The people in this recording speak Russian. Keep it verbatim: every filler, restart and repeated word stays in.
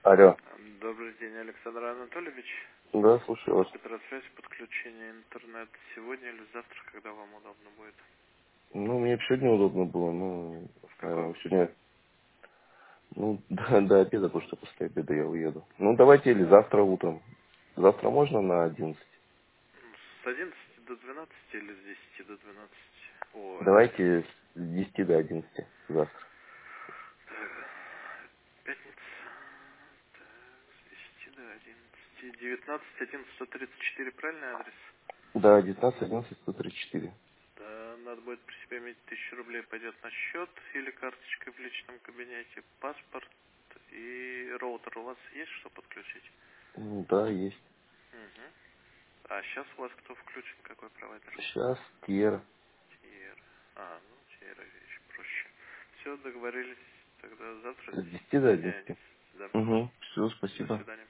Алло. Добрый день, Александр Анатольевич. Да, слушаю вас. Петросвязь, подключение интернет сегодня или завтра, когда вам удобно будет? Ну, мне бы сегодня удобно было, ну, В какое наверное, время? сегодня, ну, до, до обеда, потому что после обеда я уеду. Ну, давайте или завтра утром. Завтра можно на одиннадцать? С одиннадцати до двенадцати или с десяти до двенадцати? О, Давайте с десяти до одиннадцати завтра. так, пятница. Так, с десяти до одиннадцати. девятнадцать, одиннадцать, сто тридцать четыре, правильный адрес? Да, девятнадцать, одиннадцать, сто тридцать четыре. Да, надо будет при себе иметь тысячу рублей, пойдет на счет или карточкой в личном кабинете, паспорт и роутер у вас есть, что подключить? М, Да, есть. Угу. А сейчас у вас кто включен? Какой провайдер? Сейчас Тьер. Тиер. А, ну, Тиер еще проще. Все, договорились. Тогда завтра С с десяти до десяти до одиннадцати. одиннадцати. Да. Угу. Все, До спасибо. свидания.